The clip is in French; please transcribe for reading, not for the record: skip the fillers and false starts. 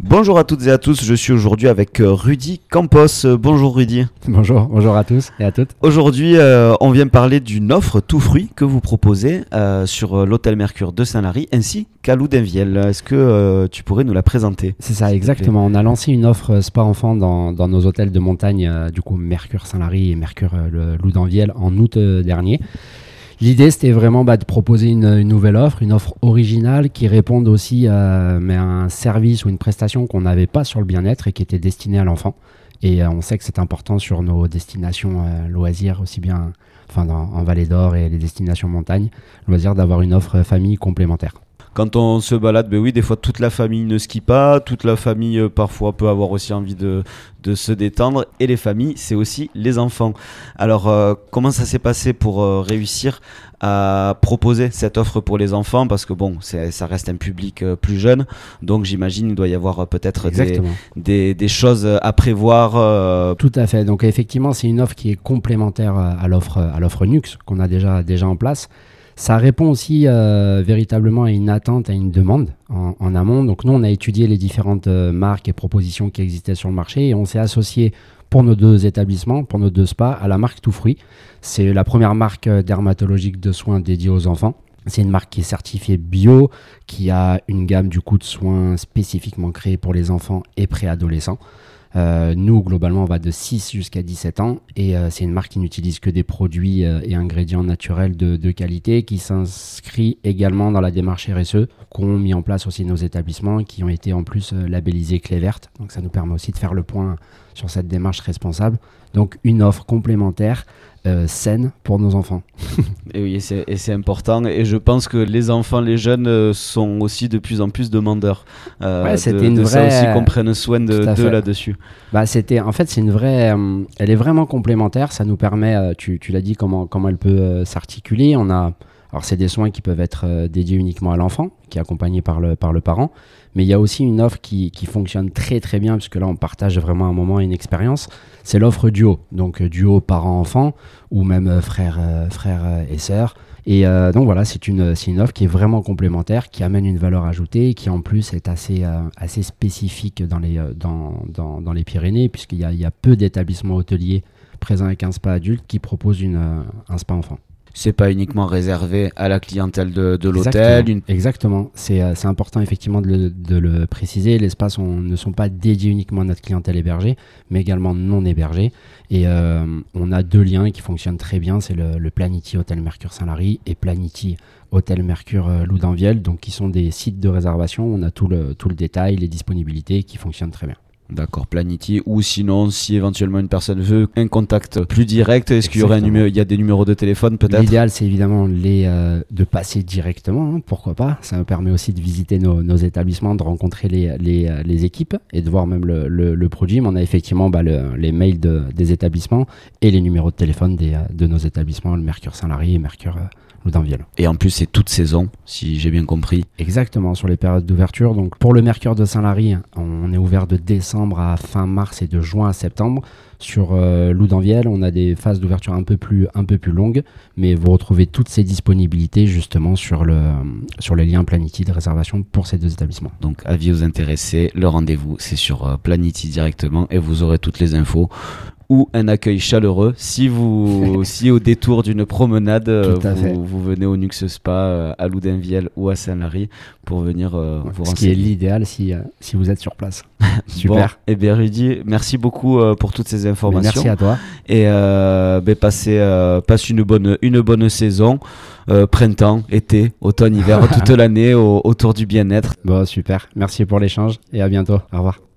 Bonjour à toutes et à tous, je suis aujourd'hui avec Rudy Campos. Bonjour Rudy. Bonjour à tous et à toutes. Aujourd'hui, on vient parler d'une offre tout fruit que vous proposez sur l'hôtel Mercure de Saint-Lary ainsi qu'à Loudunvielle. Est-ce que tu pourrais nous la présenter? C'est ça, exactement. On a lancé une offre spa enfant dans nos hôtels de montagne, du coup Mercure Saint-Lary et Mercure Loudunvielle en août dernier. L'idée, c'était vraiment de proposer une nouvelle offre, une offre originale qui réponde aussi à un service ou une prestation qu'on n'avait pas sur le bien-être et qui était destinée à l'enfant. Et on sait que c'est important sur nos destinations loisirs, aussi bien en Vallée d'Or et les destinations montagne, loisirs, d'avoir une offre famille complémentaire. Quand on se balade, oui, des fois toute la famille ne skie pas, toute la famille parfois peut avoir aussi envie de se détendre, et les familles, c'est aussi les enfants. Alors, comment ça s'est passé pour réussir à proposer cette offre pour les enfants? Parce que ça reste un public plus jeune, donc j'imagine qu'il doit y avoir peut-être des choses à prévoir. Tout à fait, donc effectivement c'est une offre qui est complémentaire à l'offre Nux qu'on a déjà en place. Ça répond aussi véritablement à une attente, à une demande en amont. Donc nous, on a étudié les différentes marques et propositions qui existaient sur le marché et on s'est associé pour nos deux établissements, pour nos deux spas, à la marque Tout Fruit. C'est la première marque dermatologique de soins dédiée aux enfants. C'est une marque qui est certifiée bio, qui a une gamme du coup de soins spécifiquement créée pour les enfants et préadolescents. Nous, globalement, on va de 6 jusqu'à 17 ans et c'est une marque qui n'utilise que des produits et ingrédients naturels de qualité, qui s'inscrit également dans la démarche RSE qu'ont mis en place aussi nos établissements, qui ont été en plus labellisés Clé Verte. Donc ça nous permet aussi de faire le point sur cette démarche responsable. Donc une offre complémentaire saine pour nos enfants. Et oui, c'est important. Et je pense que les enfants, les jeunes sont aussi de plus en plus demandeurs. C'était ça aussi qu'on prenne soin d'eux là-dessus. C'est une vraie. Elle est vraiment complémentaire. Ça nous permet, tu l'as dit, comment elle peut s'articuler. Alors c'est des soins qui peuvent être dédiés uniquement à l'enfant, qui est accompagné par le parent. Mais il y a aussi une offre qui fonctionne très très bien, puisque là on partage vraiment un moment et une expérience. C'est l'offre duo, donc duo parent-enfant ou même frère et sœur. Et donc voilà, c'est une offre qui est vraiment complémentaire, qui amène une valeur ajoutée, qui en plus est assez spécifique dans les Pyrénées, puisqu'il y a peu d'établissements hôteliers présents avec un spa adulte qui proposent un spa enfant. C'est pas uniquement réservé à la clientèle de l'hôtel. Exactement. C'est important effectivement de le préciser. Les spas ne sont pas dédiés uniquement à notre clientèle hébergée, mais également non hébergée. Et on a deux liens qui fonctionnent très bien. C'est le Planity Hôtel Mercure Saint-Lary et Planity Hôtel Mercure Loudunvielle, donc qui sont des sites de réservation. On a tout le détail, les disponibilités qui fonctionnent très bien. D'accord, Planity. Ou sinon, si éventuellement une personne veut un contact plus direct, est-ce qu'il y aurait il y a des numéros de téléphone peut-être? L'idéal, c'est évidemment de passer directement, pourquoi pas. Ça me permet aussi de visiter nos établissements, de rencontrer les équipes et de voir même le produit. Mais on a effectivement les mails des établissements et les numéros de téléphone de nos établissements, le Mercure Saint-Lary et Mercure Loudunvielle. Et en plus, c'est toute saison, si j'ai bien compris. Exactement, sur les périodes d'ouverture. Donc pour le Mercure de Saint-Lary, on est ouvert de décembre à fin mars et de juin à septembre. Sur Loudunvielle, on a des phases d'ouverture un peu plus longues, mais vous retrouvez toutes ces disponibilités justement sur les liens Planity de réservation pour ces deux établissements. Donc avis aux intéressés, le rendez-vous c'est sur Planity directement et vous aurez toutes les infos. Ou un accueil chaleureux si au détour d'une promenade vous venez au Nux Spa à Loudunvielle ou à Saint-Lary pour venir vous renseigner. Ce qui est l'idéal si vous êtes sur place. Super. Bon, et bien Rudy, merci beaucoup pour toutes ces informations. Merci à toi. Et passe une bonne saison, printemps, été, automne, hiver, toute l'année autour du bien-être. Bon, super. Merci pour l'échange et à bientôt. Au revoir.